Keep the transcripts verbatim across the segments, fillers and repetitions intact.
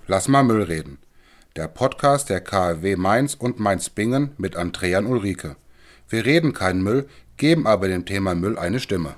Lass mal Müll reden. Der Podcast der K f W Mainz und Mainz-Bingen mit Andrea und Ulrike. Wir reden keinen Müll, geben aber dem Thema Müll eine Stimme.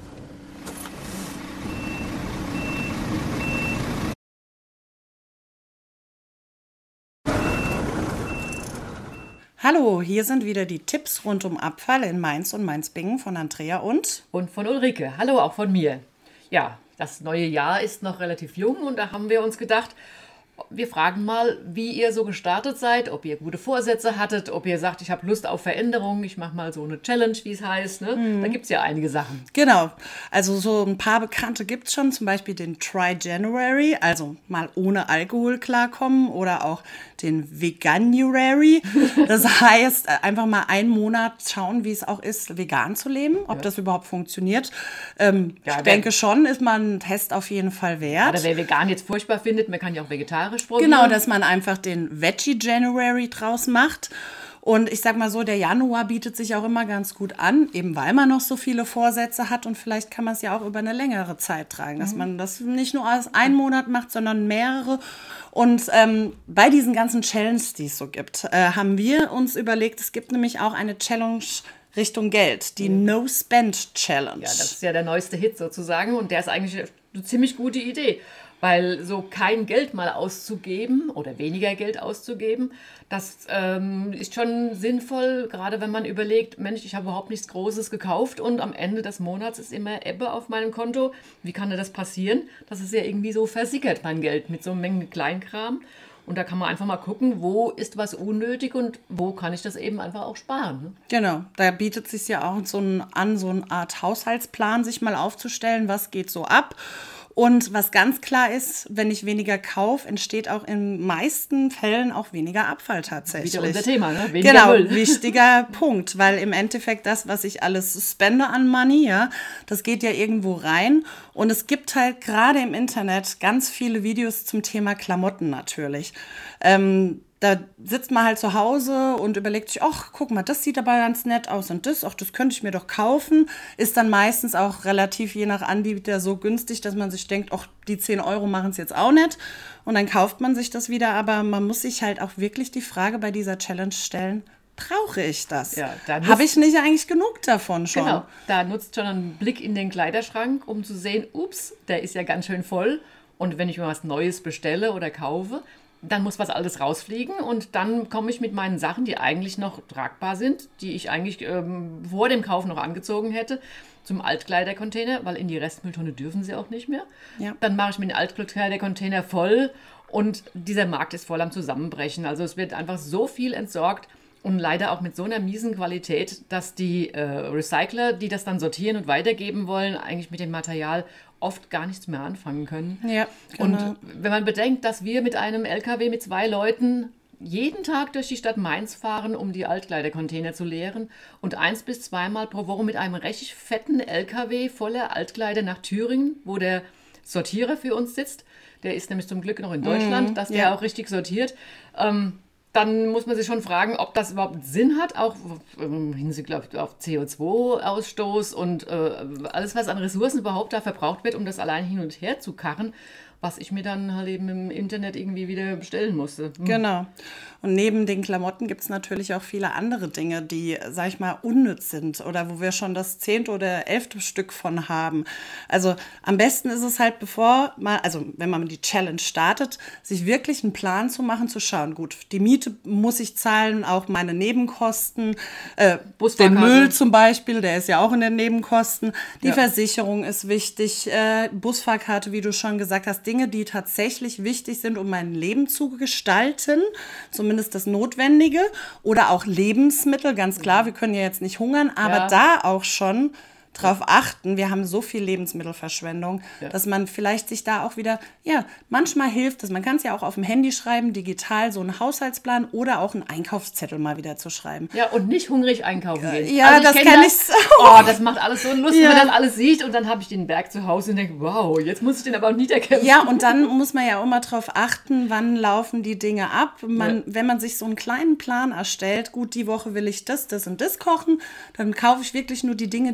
Hallo, hier sind wieder die Tipps rund um Abfall in Mainz und Mainz-Bingen von Andrea und... Und von Ulrike. Hallo, auch von mir. Ja, das neue Jahr ist noch relativ jung und da haben wir uns gedacht, wir fragen mal, wie ihr so gestartet seid, ob ihr gute Vorsätze hattet, ob ihr sagt, ich habe Lust auf Veränderung, ich mache mal so eine Challenge, wie es heißt. Ne? Mhm. Da gibt es ja einige Sachen. Genau, also so ein paar Bekannte gibt es schon, zum Beispiel den Try January, also mal ohne Alkohol klarkommen, oder auch den Veganuary. Das heißt, einfach mal einen Monat schauen, wie es auch ist, vegan zu leben, ob ja. das überhaupt funktioniert. Ähm, ja, ich denke schon, ist man ein Test auf jeden Fall wert. Oder wer vegan jetzt furchtbar findet, man kann ja auch vegetarisch probieren. Genau, dass man einfach den Veggie January draus macht. Und ich sag mal so, der Januar bietet sich auch immer ganz gut an, eben weil man noch so viele Vorsätze hat und vielleicht kann man es ja auch über eine längere Zeit tragen, dass mhm. man das nicht nur aus einem Monat macht, sondern mehrere. Und ähm, bei diesen ganzen Challenges, die es so gibt, äh, haben wir uns überlegt, es gibt nämlich auch eine Challenge Richtung Geld, die mhm. No-Spend-Challenge. Ja, das ist ja der neueste Hit sozusagen und der ist eigentlich eine ziemlich gute Idee. Weil so kein Geld mal auszugeben oder weniger Geld auszugeben, das ähm, ist schon sinnvoll, gerade wenn man überlegt, Mensch, ich habe überhaupt nichts Großes gekauft und am Ende des Monats ist immer Ebbe auf meinem Konto. Wie kann das passieren? Das ist ja irgendwie so versickert, mein Geld, mit so einer Menge Kleinkram. Und da kann man einfach mal gucken, wo ist was unnötig und wo kann ich das eben einfach auch sparen. Ne? Genau, da bietet es sich ja auch so ein, an, so eine Art Haushaltsplan sich mal aufzustellen, was geht so ab. Und was ganz klar ist, wenn ich weniger kaufe, entsteht auch in meisten Fällen auch weniger Abfall tatsächlich. Wieder unser Thema, ne? Weniger genau, Müll. Wichtiger Punkt, weil im Endeffekt das, was ich alles spende an Money, ja, das geht ja irgendwo rein. Und es gibt halt gerade im Internet ganz viele Videos zum Thema Klamotten natürlich. Ähm, Da sitzt man halt zu Hause und überlegt sich, ach, guck mal, das sieht aber ganz nett aus und das, ach, das könnte ich mir doch kaufen. Ist dann meistens auch relativ je nach Anbieter so günstig, dass man sich denkt, ach, die zehn Euro machen es jetzt auch nicht. Und dann kauft man sich das wieder, aber man muss sich halt auch wirklich die Frage bei dieser Challenge stellen, brauche ich das? Ja, habe ich nicht eigentlich genug davon schon? Genau, da nutzt schon ein Blick in den Kleiderschrank, um zu sehen, ups, der ist ja ganz schön voll. Und wenn ich mir was Neues bestelle oder kaufe, dann muss was alles rausfliegen und dann komme ich mit meinen Sachen, die eigentlich noch tragbar sind, die ich eigentlich ähm, vor dem Kauf noch angezogen hätte, zum Altkleidercontainer, weil in die Restmülltonne dürfen sie auch nicht mehr. Ja. Dann mache ich mir den Altkleidercontainer voll und dieser Markt ist voll am Zusammenbrechen. Also es wird einfach so viel entsorgt und leider auch mit so einer miesen Qualität, dass die äh, Recycler, die das dann sortieren und weitergeben wollen, eigentlich mit dem Material oft gar nichts mehr anfangen können. Ja, genau. Und wenn man bedenkt, dass wir mit einem L K W mit zwei Leuten jeden Tag durch die Stadt Mainz fahren, um die Altkleidercontainer zu leeren und eins bis zweimal pro Woche mit einem richtig fetten L K W voller Altkleider nach Thüringen, wo der Sortierer für uns sitzt, der ist nämlich zum Glück noch in Deutschland, mm, dass der ja. auch richtig sortiert, ähm, dann muss man sich schon fragen, ob das überhaupt Sinn hat, auch im Hinsicht auf C O zwei Ausstoß und äh, alles, was an Ressourcen überhaupt da verbraucht wird, um das allein hin und her zu karren, was ich mir dann halt eben im Internet irgendwie wieder bestellen musste. Hm. Genau. Und neben den Klamotten gibt es natürlich auch viele andere Dinge, die, sag ich mal, unnütz sind oder wo wir schon das zehnte oder elfte Stück von haben. Also am besten ist es halt, bevor man, also wenn man die Challenge startet, sich wirklich einen Plan zu machen, zu schauen, gut, die Miete muss ich zahlen, auch meine Nebenkosten, äh, den Müll zum Beispiel, der ist ja auch in den Nebenkosten, die ja. Versicherung ist wichtig, äh, Busfahrkarte, wie du schon gesagt hast, Dinge, die tatsächlich wichtig sind, um mein Leben zu gestalten, zumindest das Notwendige, oder auch Lebensmittel, ganz klar, wir können ja jetzt nicht hungern, aber ja. da auch schon drauf achten, wir haben so viel Lebensmittelverschwendung, ja. dass man vielleicht sich da auch wieder, ja, manchmal hilft es, man kann es ja auch auf dem Handy schreiben, digital, so einen Haushaltsplan oder auch einen Einkaufszettel mal wieder zu schreiben. Ja, und nicht hungrig einkaufen gehen. Ja, also das kenn kann das, ich auch. Oh, das macht alles so Lust, ja. wenn man das alles sieht und dann habe ich den Berg zu Hause und denke, wow, jetzt muss ich den aber auch niederkämpfen. Ja, und dann muss man ja auch immer drauf achten, wann laufen die Dinge ab. Man, ja. Wenn man sich so einen kleinen Plan erstellt, gut, die Woche will ich das, das und das kochen, dann kaufe ich wirklich nur die Dinge, die ich dafür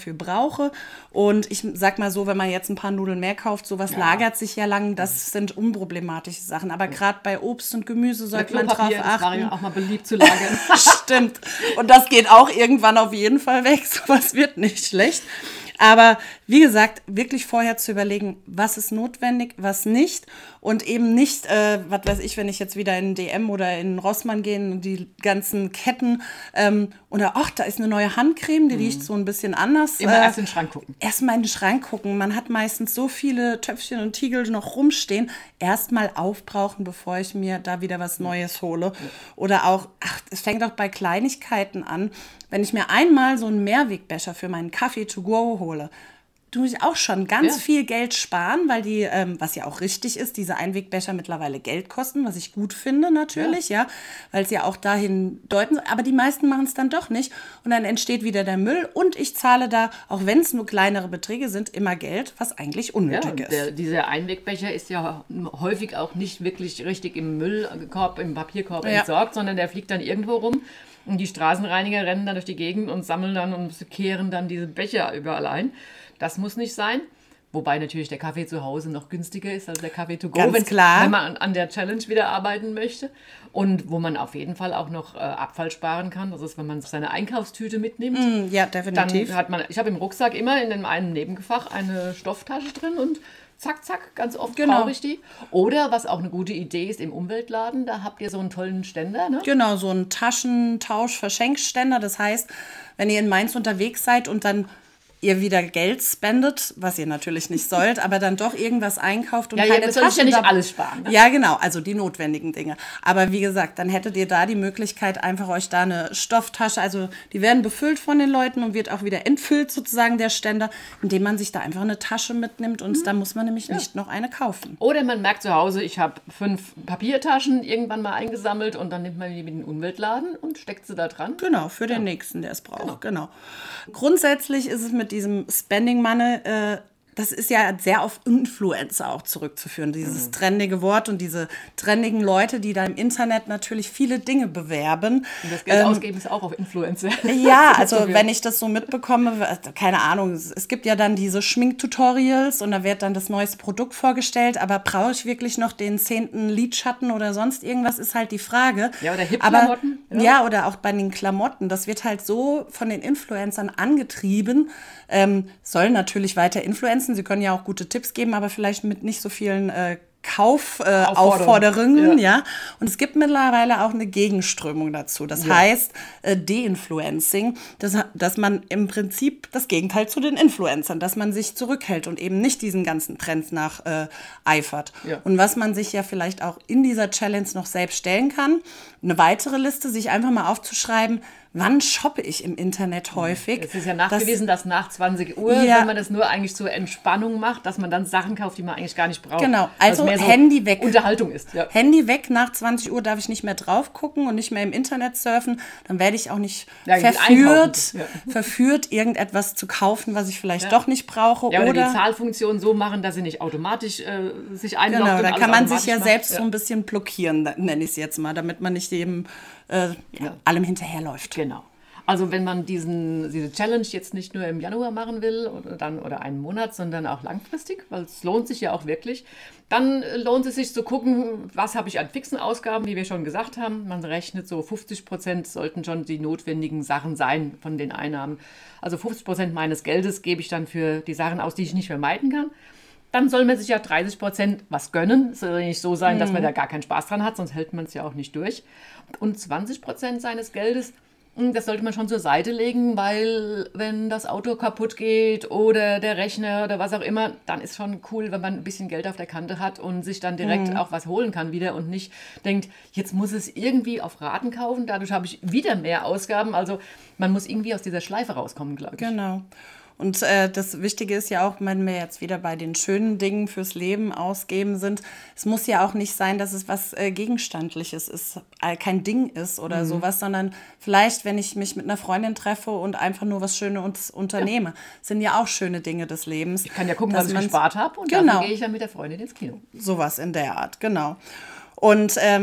dafür brauche. Und ich sag mal so, wenn man jetzt ein paar Nudeln mehr kauft, sowas ja. lagert sich ja lang. Das sind unproblematische Sachen. Aber gerade bei Obst und Gemüse sollte man drauf achten. Das war ja auch mal beliebt zu lagern. Stimmt. Und das geht auch irgendwann auf jeden Fall weg. Sowas wird nicht schlecht. Aber wie gesagt, wirklich vorher zu überlegen, was ist notwendig, was nicht. Und eben nicht, äh, was weiß ich, wenn ich jetzt wieder in D M oder in Rossmann gehe und die ganzen Ketten ähm, oder ach, da ist eine neue Handcreme, die mhm. riecht so ein bisschen anders. Immer äh, erst in den Schrank gucken. Erstmal in den Schrank gucken. Man hat meistens so viele Töpfchen und Tiegel noch rumstehen. Erstmal aufbrauchen, bevor ich mir da wieder was Neues hole. Ja. Oder auch, ach, es fängt auch bei Kleinigkeiten an. Wenn ich mir einmal so einen Mehrwegbecher für meinen Kaffee to go hole, tue ich auch schon ganz ja. viel Geld sparen, weil die, ähm, was ja auch richtig ist, diese Einwegbecher mittlerweile Geld kosten, was ich gut finde natürlich, ja, ja weil es ja auch dahin deuten, aber die meisten machen es dann doch nicht und dann entsteht wieder der Müll und ich zahle da, auch wenn es nur kleinere Beträge sind, immer Geld, was eigentlich unnötig ja, ist. Der, dieser Einwegbecher ist ja häufig auch nicht wirklich richtig im Müllkorb, im Papierkorb ja. entsorgt, sondern der fliegt dann irgendwo rum. Und die Straßenreiniger rennen dann durch die Gegend und sammeln dann und kehren dann diese Becher überall ein. Das muss nicht sein. Wobei natürlich der Kaffee zu Hause noch günstiger ist als der Kaffee to go, Ganz klar. wenn man an der Challenge wieder arbeiten möchte. Und wo man auf jeden Fall auch noch äh, Abfall sparen kann. Das ist, wenn man seine Einkaufstüte mitnimmt. Mm, ja, definitiv. Dann hat man, ich habe im Rucksack immer in dem einen Nebenfach eine Stofftasche drin und zack, zack, ganz oft genau. brauche ich die. Oder, was auch eine gute Idee ist, im Umweltladen, da habt ihr so einen tollen Ständer, ne? Genau, so einen Taschentausch-Verschenkständer. Das heißt, wenn ihr in Mainz unterwegs seid und dann ihr wieder Geld spendet, was ihr natürlich nicht sollt, aber dann doch irgendwas einkauft und ja, keine ihr Taschen. Ja, nicht da- alles sparen. Ne? Ja, genau, also die notwendigen Dinge. Aber wie gesagt, dann hättet ihr da die Möglichkeit, einfach euch da eine Stofftasche, also die werden befüllt von den Leuten und wird auch wieder entfüllt sozusagen der Ständer, indem man sich da einfach eine Tasche mitnimmt und mhm. da muss man nämlich ja. nicht noch eine kaufen. Oder man merkt zu Hause, ich habe fünf Papiertaschen irgendwann mal eingesammelt und dann nimmt man die mit in den Umweltladen und steckt sie da dran. Genau, für den ja. Nächsten, der es braucht. Genau. genau. Grundsätzlich ist es mit diesem Spending Money, äh, das ist ja sehr auf Influencer auch zurückzuführen, dieses mhm. trendige Wort und diese trendigen Leute, die da im Internet natürlich viele Dinge bewerben. Und das Geld ähm, ausgeben ist auch auf Influencer. Ja, also wenn ich das so mitbekomme, keine Ahnung, es gibt ja dann diese Schminktutorials und da wird dann das neueste Produkt vorgestellt, aber brauche ich wirklich noch den zehnten Lidschatten oder sonst irgendwas, ist halt die Frage. Ja, oder Hip-Klamotten. Ja. ja, oder auch bei den Klamotten, das wird halt so von den Influencern angetrieben, ähm, sollen natürlich weiter influenzen. Sie können ja auch gute Tipps geben, aber vielleicht mit nicht so vielen äh, Kaufaufforderungen. Äh, ja. ja. Und es gibt mittlerweile auch eine Gegenströmung dazu. Das ja. heißt äh, De-Influencing, dass, dass man im Prinzip das Gegenteil zu den Influencern, dass man sich zurückhält und eben nicht diesen ganzen Trends nach äh, eifert. Ja. Und was man sich ja vielleicht auch in dieser Challenge noch selbst stellen kann, eine weitere Liste, sich einfach mal aufzuschreiben, wann shoppe ich im Internet häufig? Es ist ja nachgewiesen, das, dass nach zwanzig Uhr, ja, wenn man das nur eigentlich zur Entspannung macht, dass man dann Sachen kauft, die man eigentlich gar nicht braucht. Genau, also mehr so Handy weg. Unterhaltung ist. Ja. Handy weg, nach zwanzig Uhr darf ich nicht mehr drauf gucken und nicht mehr im Internet surfen. Dann werde ich auch nicht ja, verführt, ja. verführt, irgendetwas zu kaufen, was ich vielleicht ja. doch nicht brauche. Ja, oder, oder die Zahlfunktion so machen, dass sie nicht automatisch äh, sich einloggt. Genau, da kann man sich ja macht. selbst ja. so ein bisschen blockieren, nenne ich es jetzt mal, damit man nicht dem äh, ja. allem hinterherläuft. Genau. Also wenn man diesen, diese Challenge jetzt nicht nur im Januar machen will oder, dann, oder einen Monat, sondern auch langfristig, weil es lohnt sich ja auch wirklich, dann lohnt es sich zu gucken, was habe ich an fixen Ausgaben, wie wir schon gesagt haben. Man rechnet so fünfzig Prozent sollten schon die notwendigen Sachen sein von den Einnahmen. Also fünfzig Prozent meines Geldes gebe ich dann für die Sachen aus, die ich nicht vermeiden kann. Dann soll man sich ja dreißig Prozent was gönnen. Es soll nicht so sein, mhm. dass man da gar keinen Spaß dran hat, sonst hält man es ja auch nicht durch. Und zwanzig Prozent seines Geldes, das sollte man schon zur Seite legen, weil wenn das Auto kaputt geht oder der Rechner oder was auch immer, dann ist schon cool, wenn man ein bisschen Geld auf der Kante hat und sich dann direkt mhm. auch was holen kann wieder und nicht denkt, jetzt muss es irgendwie auf Raten kaufen, dadurch habe ich wieder mehr Ausgaben. Also man muss irgendwie aus dieser Schleife rauskommen, glaube ich. Genau. Und äh, das Wichtige ist ja auch, wenn wir jetzt wieder bei den schönen Dingen fürs Leben ausgeben sind, es muss ja auch nicht sein, dass es was äh, Gegenstandliches ist, äh, kein Ding ist oder mhm. sowas, sondern vielleicht, wenn ich mich mit einer Freundin treffe und einfach nur was Schönes unternehme, ja. sind ja auch schöne Dinge des Lebens. Ich kann ja gucken, was ich gespart habe und genau. dann gehe ich dann mit der Freundin ins Kino. Sowas in der Art, genau. Und ähm,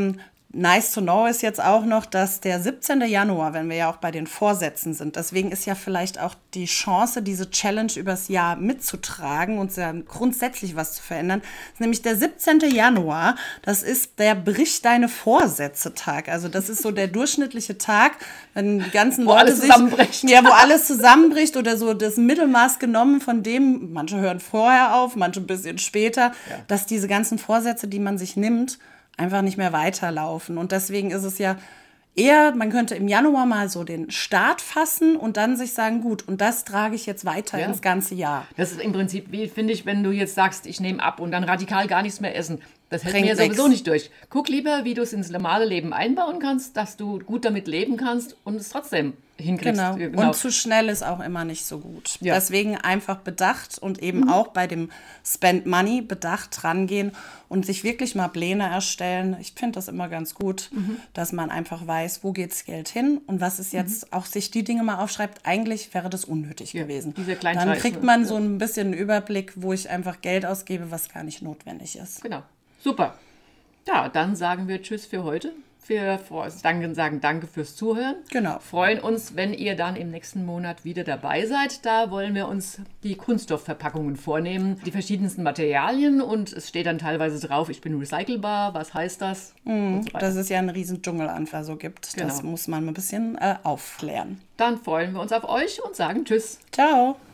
Nice to know ist jetzt auch noch, dass der siebzehnten Januar, wenn wir ja auch bei den Vorsätzen sind, deswegen ist ja vielleicht auch die Chance, diese Challenge übers Jahr mitzutragen und dann grundsätzlich was zu verändern, ist nämlich der siebzehnten Januar, das ist der Brich deine Vorsätze-Tag. Also das ist so der durchschnittliche Tag, wenn die ganzen wo Leute alles sich, zusammenbricht. ja, wo alles zusammenbricht oder so das Mittelmaß genommen von dem, manche hören vorher auf, manche ein bisschen später, Ja. dass diese ganzen Vorsätze, die man sich nimmt, einfach nicht mehr weiterlaufen. Und deswegen ist es ja eher, man könnte im Januar mal so den Start fassen und dann sich sagen, gut, und das trage ich jetzt weiter Ja. ins ganze Jahr. Das ist im Prinzip, wie finde ich, wenn du jetzt sagst, ich nehme ab und dann radikal gar nichts mehr essen. Das hält Bringt mir sowieso nix. nicht durch. Guck lieber, wie du es ins normale Leben einbauen kannst, dass du gut damit leben kannst und es trotzdem hinkriegst. Genau. Und zu schnell ist auch immer nicht so gut. Ja. Deswegen einfach bedacht und eben auch bei dem Spend Money bedacht rangehen und sich wirklich mal Pläne erstellen. Ich finde das immer ganz gut, dass man einfach weiß, wo geht's Geld hin und was ist jetzt, auch sich die Dinge mal aufschreibt. Eigentlich wäre das unnötig Ja, gewesen. diese kleinen Dann Scheiße. kriegt man so ein bisschen einen Überblick, wo ich einfach Geld ausgebe, was gar nicht notwendig ist. Genau. Super. Ja, dann sagen wir Tschüss für heute. Wir danken, sagen Danke fürs Zuhören. Genau. Freuen uns, wenn ihr dann im nächsten Monat wieder dabei seid. Da wollen wir uns die Kunststoffverpackungen vornehmen, die verschiedensten Materialien und es steht dann teilweise drauf, ich bin recycelbar, was heißt das? Und so weiter. Dass es ja einen riesen Dschungel einfach so gibt. Das Genau. muss man ein bisschen äh, aufklären. Dann freuen wir uns auf euch und sagen Tschüss. Ciao.